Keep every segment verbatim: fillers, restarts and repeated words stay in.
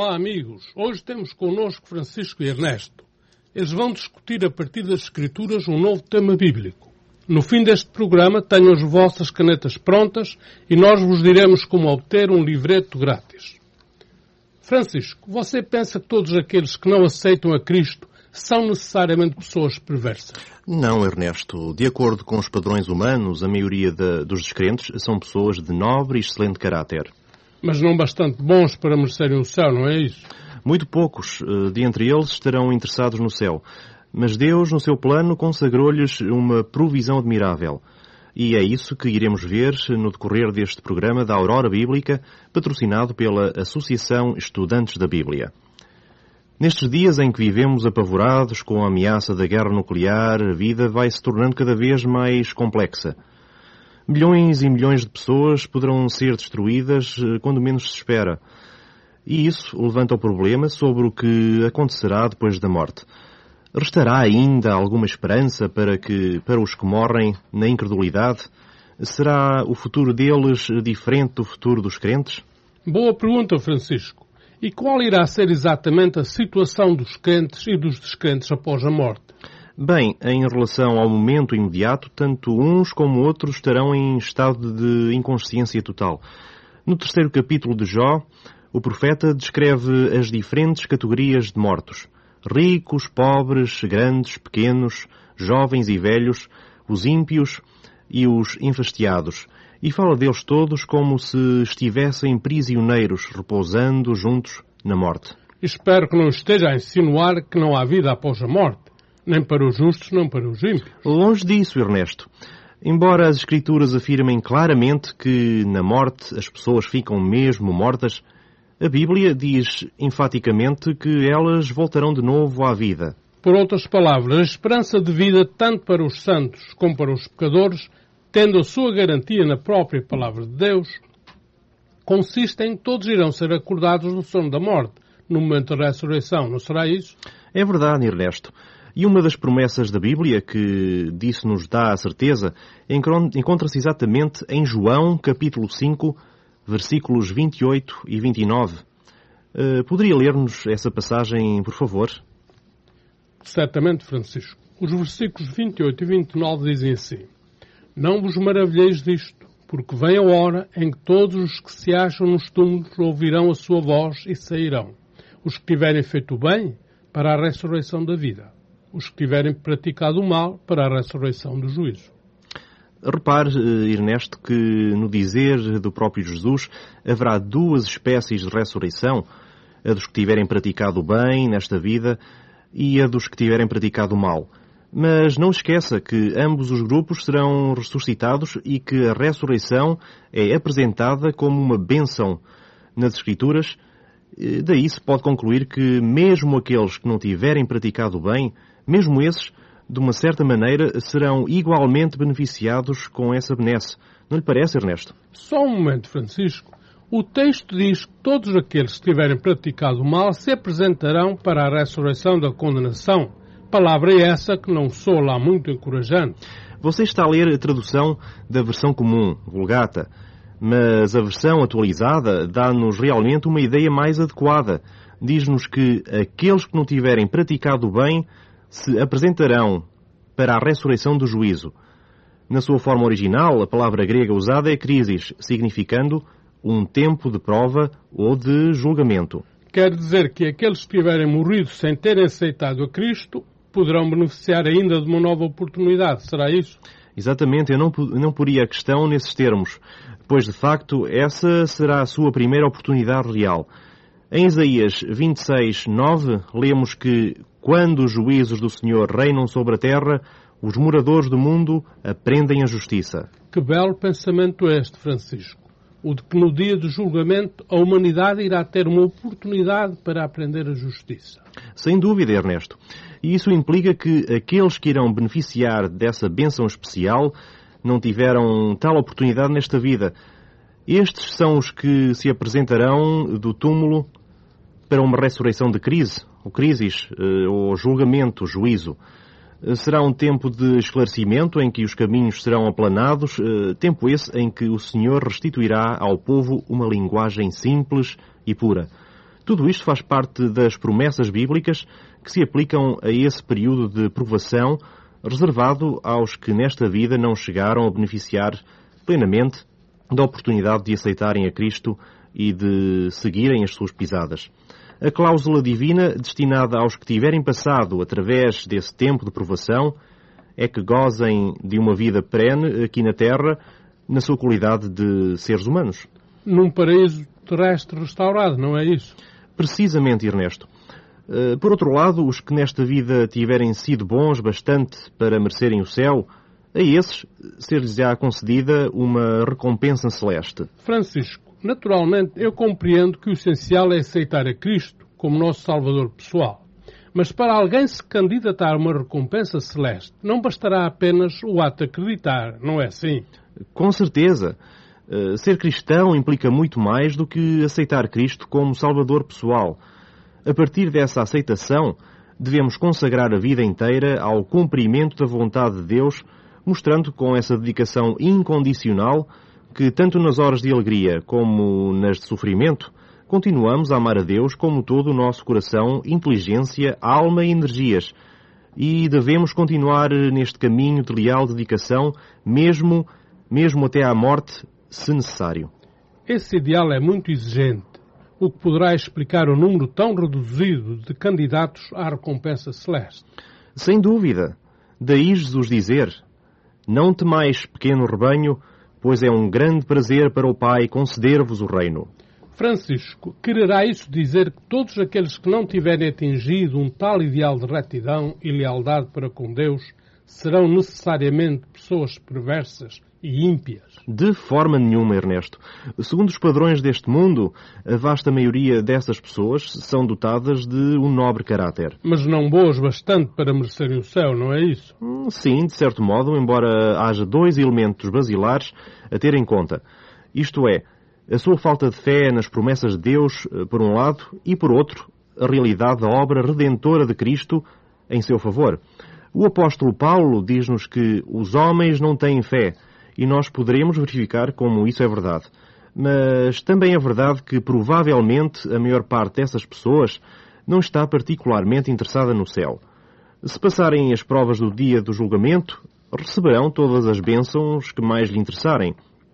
Olá, amigos. Hoje temos connosco Francisco e Ernesto. Eles vão discutir a partir das Escrituras um novo tema bíblico. No fim deste programa, tenham as vossas canetas prontas e nós vos diremos como obter um livreto grátis. Francisco, você pensa que todos aqueles que não aceitam a Cristo são necessariamente pessoas perversas? Não, Ernesto. De acordo com os padrões humanos, a maioria de, dos descrentes são pessoas de nobre e excelente caráter. Mas não bastante bons para merecerem o céu, não é isso? Muito poucos de entre eles estarão interessados no céu. Mas Deus, no seu plano, consagrou-lhes uma provisão admirável. E é isso que iremos ver no decorrer deste programa da Aurora Bíblica, patrocinado pela Associação Estudantes da Bíblia. Nestes dias em que vivemos apavorados com a ameaça da guerra nuclear, a vida vai se tornando cada vez mais complexa. Milhões e milhões de pessoas poderão ser destruídas quando menos se espera. E isso levanta o problema sobre o que acontecerá depois da morte. Restará ainda alguma esperança para que, para os que morrem na incredulidade? Será o futuro deles diferente do futuro dos crentes? Boa pergunta, Francisco. E qual irá ser exatamente a situação dos crentes e dos descrentes após a morte? Bem, em relação ao momento imediato, tanto uns como outros estarão em estado de inconsciência total. No terceiro capítulo de Jó, o profeta descreve as diferentes categorias de mortos. Ricos, pobres, grandes, pequenos, jovens e velhos, os ímpios e os enfastiados. E fala deles todos como se estivessem prisioneiros, repousando juntos na morte. Espero que não esteja a insinuar que não há vida após a morte, nem para os justos, nem para os ímpios. Longe disso, Ernesto. Embora as Escrituras afirmem claramente que na morte as pessoas ficam mesmo mortas, a Bíblia diz enfaticamente que elas voltarão de novo à vida. Por outras palavras, a esperança de vida tanto para os santos como para os pecadores, tendo a sua garantia na própria Palavra de Deus, consiste em que todos irão ser acordados do sono da morte, no momento da ressurreição, não será isso? É verdade, Ernesto. E uma das promessas da Bíblia que disso nos dá a certeza encontra-se exatamente em João, capítulo cinco, versículos vinte e oito e vinte e nove. Uh, poderia ler-nos essa passagem, por favor? Certamente, Francisco. Os versículos vinte e oito e vinte e nove dizem assim: Não vos maravilheis disto, porque vem a hora em que todos os que se acham nos túmulos ouvirão a sua voz e sairão. Os que tiverem feito o bem, para a ressurreição da vida. Os que tiverem praticado o mal, para a ressurreição do juízo. Repare, Ernesto, que no dizer do próprio Jesus haverá duas espécies de ressurreição, a dos que tiverem praticado o bem nesta vida e a dos que tiverem praticado o mal. Mas não esqueça que ambos os grupos serão ressuscitados e que a ressurreição é apresentada como uma bênção nas Escrituras. Daí se pode concluir que mesmo aqueles que não tiverem praticado o bem, mesmo esses, de uma certa maneira, serão igualmente beneficiados com essa benesse. Não lhe parece, Ernesto? Só um momento, Francisco. O texto diz que todos aqueles que tiverem praticado o mal se apresentarão para a ressurreição da condenação. Palavra essa que não sou lá muito encorajante. Você está a ler a tradução da versão comum, Vulgata, mas a versão atualizada dá-nos realmente uma ideia mais adequada. Diz-nos que aqueles que não tiverem praticado o bem se apresentarão para a ressurreição do juízo. Na sua forma original, a palavra grega usada é crisis, significando um tempo de prova ou de julgamento. Quer dizer que aqueles que tiverem morrido sem terem aceitado a Cristo poderão beneficiar ainda de uma nova oportunidade, será isso? Exatamente, eu não, não poria a questão nesses termos, pois de facto essa será a sua primeira oportunidade real. Em Isaías vinte e seis, nove, lemos que quando os juízos do Senhor reinam sobre a terra, os moradores do mundo aprendem a justiça. Que belo pensamento é este, Francisco. O de que no dia do julgamento a humanidade irá ter uma oportunidade para aprender a justiça. Sem dúvida, Ernesto. E isso implica que aqueles que irão beneficiar dessa bênção especial não tiveram tal oportunidade nesta vida. Estes são os que se apresentarão do túmulo para uma ressurreição de crise, ou crises, ou julgamento, juízo. Será um tempo de esclarecimento em que os caminhos serão aplanados, tempo esse em que o Senhor restituirá ao povo uma linguagem simples e pura. Tudo isto faz parte das promessas bíblicas que se aplicam a esse período de provação reservado aos que nesta vida não chegaram a beneficiar plenamente da oportunidade de aceitarem a Cristo e de seguirem as suas pisadas. A cláusula divina destinada aos que tiverem passado através desse tempo de provação é que gozem de uma vida perene aqui na Terra, na sua qualidade de seres humanos. Num paraíso terrestre restaurado, não é isso? Precisamente, Ernesto. Por outro lado, os que nesta vida tiverem sido bons bastante para merecerem o céu, a esses ser-lhes-á concedida uma recompensa celeste. Francisco, naturalmente eu compreendo que o essencial é aceitar a Cristo como nosso Salvador pessoal. Mas para alguém se candidatar a uma recompensa celeste, não bastará apenas o ato de acreditar, não é assim? Com certeza. Ser cristão implica muito mais do que aceitar Cristo como Salvador pessoal. A partir dessa aceitação, devemos consagrar a vida inteira ao cumprimento da vontade de Deus, mostrando com essa dedicação incondicional que, tanto nas horas de alegria como nas de sofrimento, continuamos a amar a Deus como todo o nosso coração, inteligência, alma e energias. E devemos continuar neste caminho de leal dedicação, mesmo, mesmo até à morte, se necessário. Esse ideal é muito exigente, o que poderá explicar o número tão reduzido de candidatos à recompensa celeste. Sem dúvida. Daí Jesus dizer: não temais, pequeno rebanho, pois é um grande prazer para o Pai conceder-vos o reino. Francisco, quererá isso dizer que todos aqueles que não tiverem atingido um tal ideal de retidão e lealdade para com Deus serão necessariamente pessoas perversas e ímpias? De forma nenhuma, Ernesto. Segundo os padrões deste mundo, a vasta maioria dessas pessoas são dotadas de um nobre caráter. Mas não boas bastante para merecerem o céu, não é isso? Sim, de certo modo, embora haja dois elementos basilares a ter em conta. Isto é, a sua falta de fé nas promessas de Deus, por um lado, e por outro, a realidade da obra redentora de Cristo em seu favor. O apóstolo Paulo diz-nos que os homens não têm fé, e nós poderemos verificar como isso é verdade. Mas também é verdade que, provavelmente, a maior parte dessas pessoas não está particularmente interessada no céu. Se passarem as provas do dia do julgamento, receberão todas as bênçãos que mais lhe interessarem.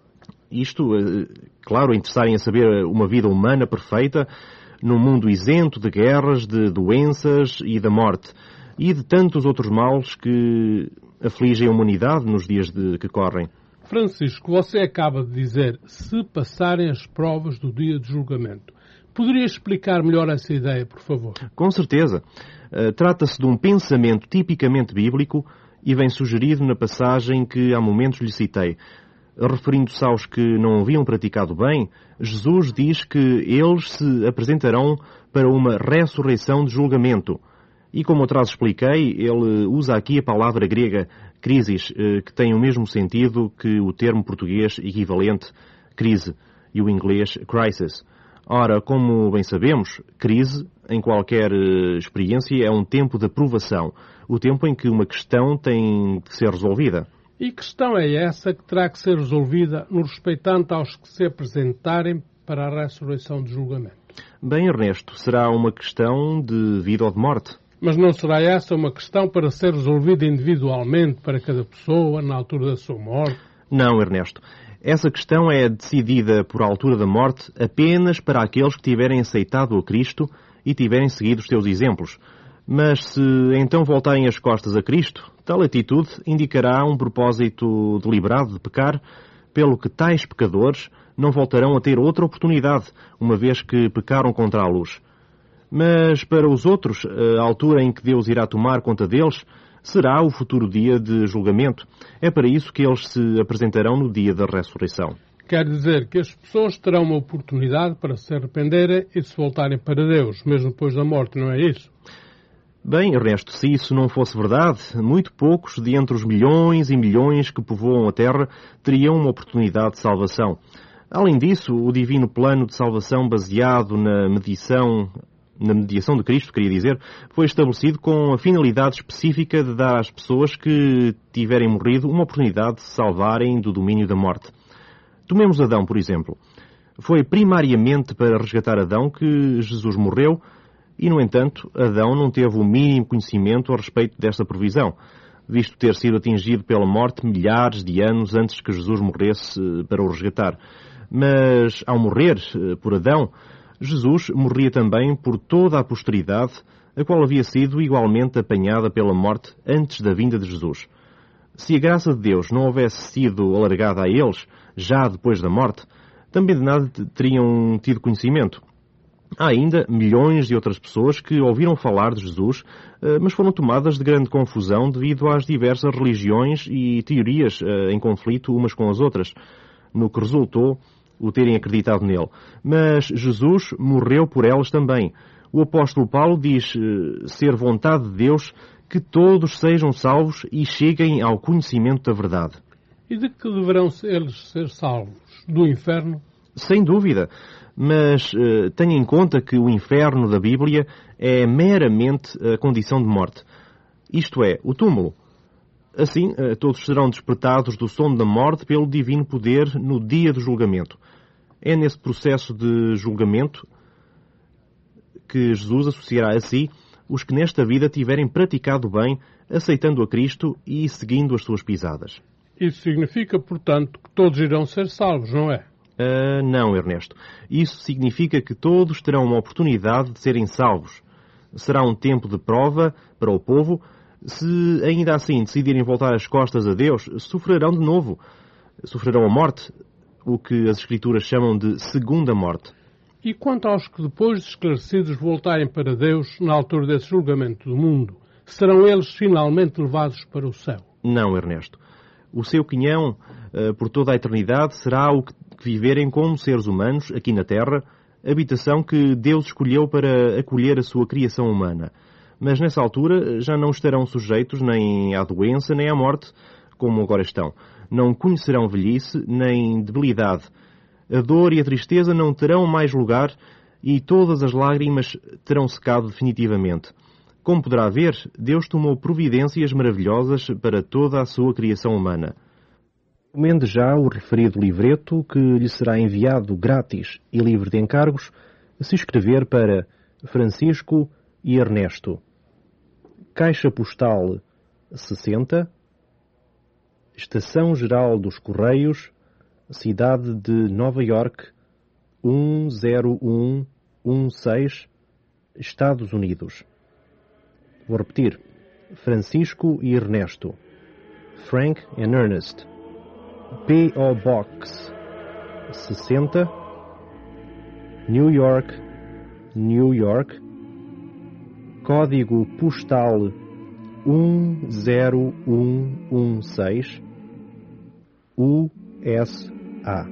Isto, claro, interessarem a saber uma vida humana perfeita, num mundo isento de guerras, de doenças e da morte, e de tantos outros males que afligem a humanidade nos dias de, que correm. Francisco, você acaba de dizer, se passarem as provas do dia de julgamento. Poderia explicar melhor essa ideia, por favor? Com certeza. Uh, trata-se de um pensamento tipicamente bíblico e vem sugerido na passagem que há momentos lhe citei. Referindo-se aos que não haviam praticado bem, Jesus diz que eles se apresentarão para uma ressurreição de julgamento. E como atrás expliquei, ele usa aqui a palavra grega crisis, que tem o mesmo sentido que o termo português equivalente crise e o inglês crisis. Ora, como bem sabemos, crise, em qualquer experiência, é um tempo de provação, o tempo em que uma questão tem de ser resolvida. E que questão é essa que terá que ser resolvida no respeitante aos que se apresentarem para a ressurreição de julgamento? Bem, Ernesto, será uma questão de vida ou de morte. Mas não será essa uma questão para ser resolvida individualmente para cada pessoa, na altura da sua morte? Não, Ernesto. Essa questão é decidida por altura da morte apenas para aqueles que tiverem aceitado a Cristo e tiverem seguido os teus exemplos. Mas se então voltarem as costas a Cristo, tal atitude indicará um propósito deliberado de pecar, pelo que tais pecadores não voltarão a ter outra oportunidade, uma vez que pecaram contra a luz. Mas para os outros, a altura em que Deus irá tomar conta deles será o futuro dia de julgamento. É para isso que eles se apresentarão no dia da ressurreição. Quer dizer que as pessoas terão uma oportunidade para se arrependerem e se voltarem para Deus, mesmo depois da morte, não é isso? Bem, Ernesto, se isso não fosse verdade, muito poucos de entre os milhões e milhões que povoam a Terra teriam uma oportunidade de salvação. Além disso, o divino plano de salvação baseado na mediação, na mediação de Cristo, queria dizer, foi estabelecido com a finalidade específica de dar às pessoas que tiverem morrido uma oportunidade de se salvarem do domínio da morte. Tomemos Adão, por exemplo. Foi primariamente para resgatar Adão que Jesus morreu e, no entanto, Adão não teve o mínimo conhecimento a respeito desta provisão, visto ter sido atingido pela morte milhares de anos antes que Jesus morresse para o resgatar. Mas, ao morrer por Adão, Jesus morria também por toda a posteridade, a qual havia sido igualmente apanhada pela morte antes da vinda de Jesus. Se a graça de Deus não houvesse sido alargada a eles, já depois da morte, também de nada teriam tido conhecimento. Há ainda milhões de outras pessoas que ouviram falar de Jesus, mas foram tomadas de grande confusão devido às diversas religiões e teorias em conflito umas com as outras, no que resultou o terem acreditado nele. Mas Jesus morreu por elas também. O apóstolo Paulo diz ser vontade de Deus que todos sejam salvos e cheguem ao conhecimento da verdade. E de que deverão eles ser salvos? Do inferno? Sem dúvida, mas uh, tenha em conta que o inferno da Bíblia é meramente a condição de morte. Isto é, o túmulo. Assim, uh, todos serão despertados do sono da morte pelo divino poder no dia do julgamento. É nesse processo de julgamento que Jesus associará a si os que nesta vida tiverem praticado bem, aceitando a Cristo e seguindo as suas pisadas. Isso significa, portanto, que todos irão ser salvos, não é? Uh, não, Ernesto. Isso significa que todos terão uma oportunidade de serem salvos. Será um tempo de prova para o povo. Se ainda assim decidirem voltar as costas a Deus, sofrerão de novo. Sofrerão a morte, o que as Escrituras chamam de segunda morte. E quanto aos que depois de esclarecidos voltarem para Deus na altura desse julgamento do mundo, serão eles finalmente levados para o céu? Não, Ernesto. O seu quinhão, uh, por toda a eternidade, será o que viverem como seres humanos aqui na Terra, habitação que Deus escolheu para acolher a sua criação humana. Mas nessa altura já não estarão sujeitos nem à doença nem à morte, como agora estão. Não conhecerão velhice nem debilidade. A dor e a tristeza não terão mais lugar e todas as lágrimas terão secado definitivamente. Como poderá ver, Deus tomou providências maravilhosas para toda a sua criação humana. Recomende já o referido livreto, que lhe será enviado grátis e livre de encargos, se escrever para Francisco e Ernesto. Caixa Postal sessenta, Estação Geral dos Correios, Cidade de Nova York, um zero um um seis, Estados Unidos. Vou repetir. Francisco e Ernesto. Frank and Ernest. P O Box sessenta, New York, New York. Código postal um zero um um seis, U S A.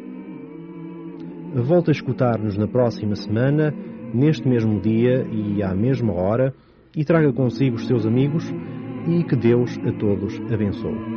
Volta a escutar-nos na próxima semana, neste mesmo dia e à mesma hora, e traga consigo os seus amigos, e que Deus a todos abençoe.